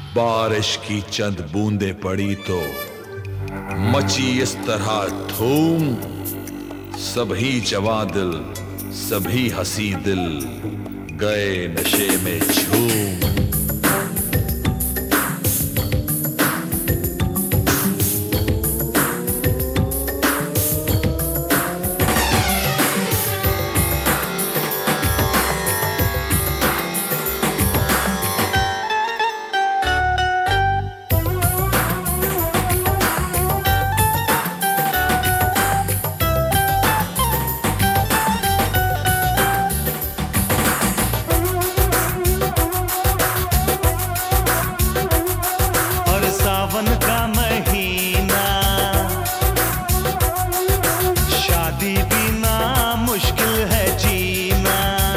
बारिश की चंद बूंदें पड़ी तो मची इस तरह धूम, सभी जवां दिल सभी हंसी दिल गए नशे में झूम। सावन का महीना, शादी बिना मुश्किल है जीना।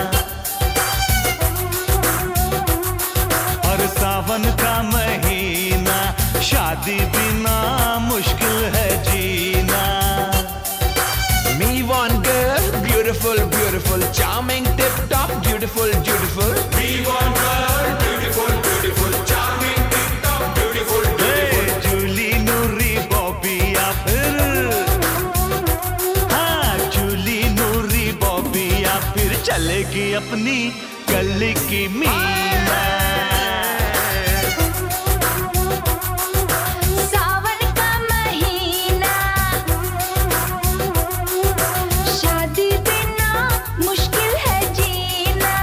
और सावन का महीना, शादी बिना मुश्किल है जीना। Me one girl, beautiful, beautiful, charming, tip top, beautiful, beautiful. Me one girl, beautiful, beautiful, charming, tip top, beautiful, beautiful. Jully नूरी बॉबी या फिर, हाँ जूली नूरी बॉबी या फिर चलेगी अपनी गली की मीना। सावन का महीना, शादी बिना मुश्किल है जीना।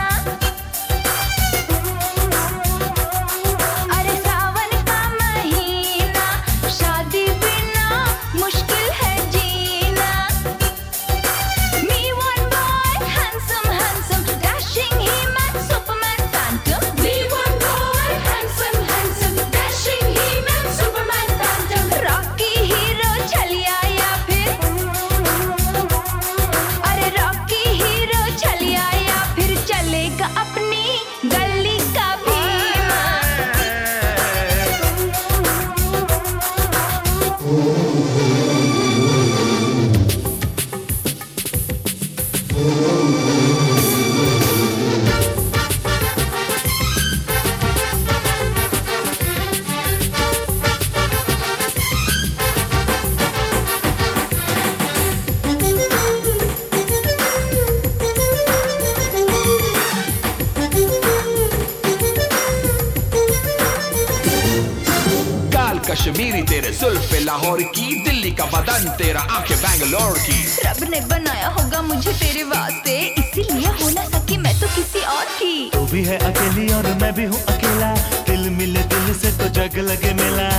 अरे सावन का महीना, शादी बिना मुश्किल है जीना। Me one boy, handsome, handsome, dashing he man, Superman, phantom. Me one boy, handsome, handsome, dashing he man, Superman, phantom. Rocky hero छलिया या फिर, अरे Rocky hero छलिया या फिर चलेगा अपनी गली का भीमा। गाल कश्मीरी तेरे जुल्फे लाहौर की, दिल्ली का बदन तेरा आंखें बैंगलोर की। रब ने बनाया होगा मुझे तेरे वास्ते, इसीलिए हो ना सकी मैं तो किसी और की। तू भी है अकेली और मैं भी हूँ अकेला, दिल मिले दिल से तो जग लगे मेला।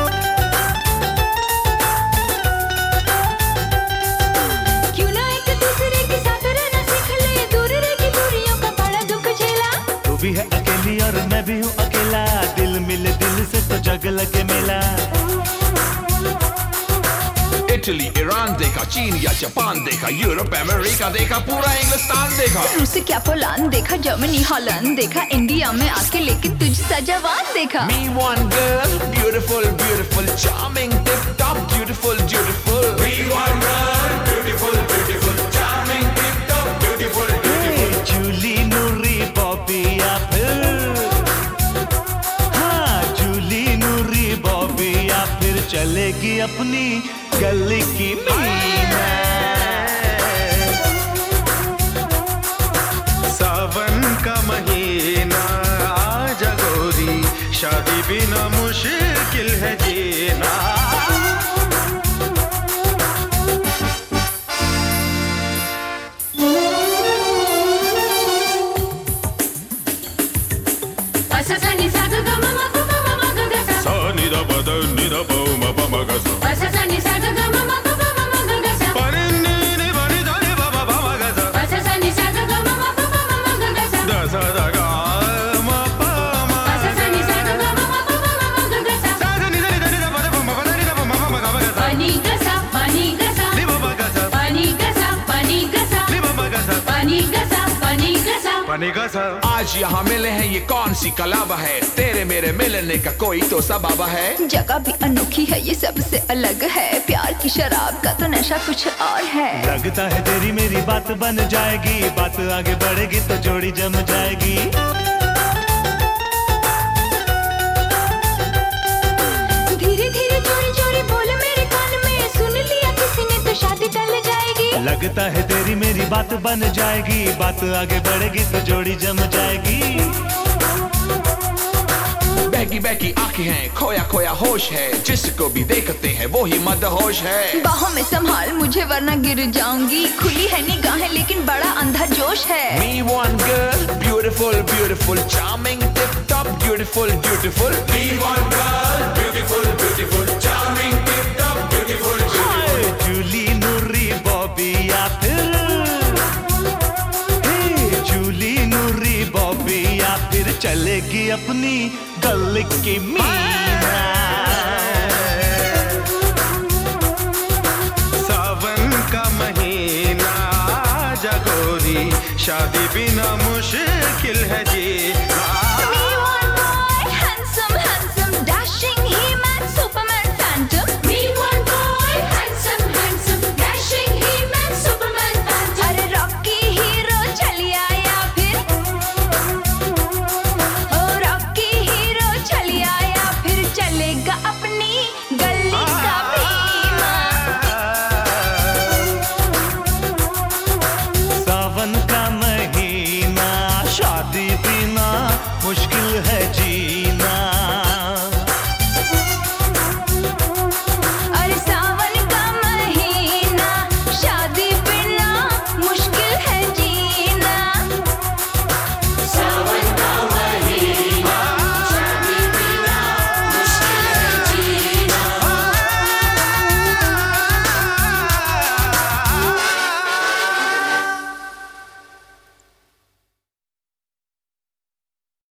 क्यों ना एक दूसरे के साथ रहना सीख ले, दूर रह के दूरियों का बड़ा दुख झेला। तू भी है अकेली और मैं भी हूँ अकेला, दिल मिले दिल से तो जग लगे मेला। इटली ईरान देखा, चीन या जापान देखा, यूरोप अमेरिका देखा, पूरा इंग्लिस्तान देखा। रूस क्या पोलैंड देखा, जर्मनी हॉलैंड देखा, इंडिया में आके लेके तुझसा जवान देखा। Me one girl, beautiful, beautiful, charming, tip top, beautiful, beautiful. Me one girl, beautiful, beautiful, charming, tip top, beautiful, beautiful. Jully नूरी बॉबी या फिर, हाँ जूली नूरी बॉबी या फिर चलेगी अपनी गली की मीना। सावन का महीना आजा गोरी, शादी बिना मुश्किल है जीना। सा नि दा प द नि दा प म प म ग सा। प नि नि नि प नि दा नि प प प म ग सा। द सा द ग म प म। सा सा नि दा नि दा प द प म प द नि दा प म प म ग म ग सा। नि प प ग सा। नि प प ग सा। पानी का सा। आज यहाँ मिले हैं ये कौन सी कलाब है, तेरे मेरे मिलने का कोई तो सबब है। जगह भी अनोखी है, ये सबसे अलग है, प्यार की शराब का तो नशा कुछ और है। लगता है तेरी मेरी बात बन जाएगी, बात आगे बढ़ेगी तो जोड़ी जम जाएगी। लगता है तेरी मेरी बात बन जाएगी, बात आगे बढ़ेगी तो जोड़ी जम जाएगी। बहकी बहकी आंखें हैं, खोया खोया होश है, जिसको भी देखते हैं वो ही मदहोश है। बाहों में संभाल मुझे वरना गिर जाऊंगी, खुली है निगाहें लेकिन बड़ा अंधा जोश है। Me one girl, beautiful, beautiful, charming, tip top, beautiful, beautiful. Me one girl, beautiful, beautiful, charming, tip top, beautiful, beautiful. Jully नूरी बॉबी या फिर जूली नूरी बॉबी या फिर चलेगी अपनी गली की मीना। सावन का महीना आजा गोरी, शादी बिना मुश्किल है जीना।